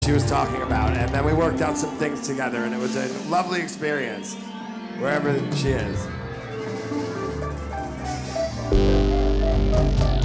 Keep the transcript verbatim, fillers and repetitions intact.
she was talking about, and then we worked out some things together, and it was a lovely experience, wherever she is.